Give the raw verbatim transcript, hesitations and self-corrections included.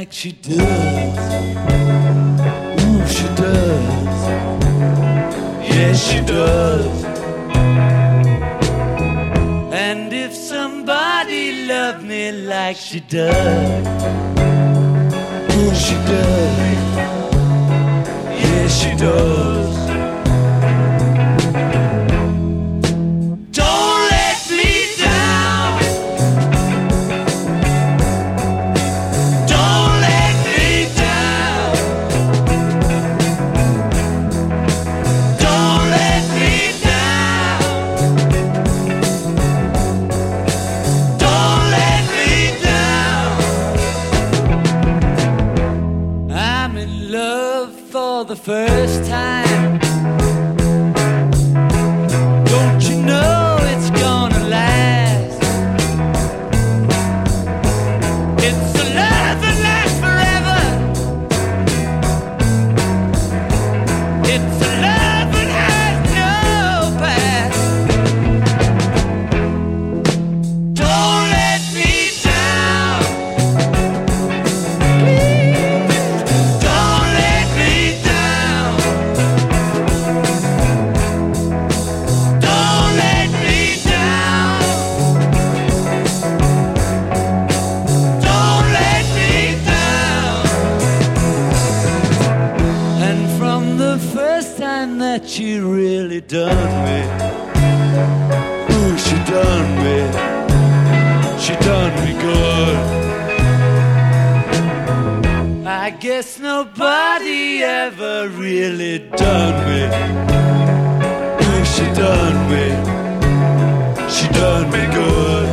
like she does. Ooh, she does. Yes, she does. And if somebody loved me like she does, ooh, she does. Yes, she does. Don't let me down. Don't let me down. Don't let me down. Don't let me down. I'm in love for the first time. Don't you know it's gonna last? It's a love that lasts forever. It's a love that has no past. Don't let me down. Please, don't let me down. Don't let me down. Don't let me down. And from the first time that she really done me, ooh, she done me, she done me good. I guess nobody ever really done me. Ooh, she done me, she done me good.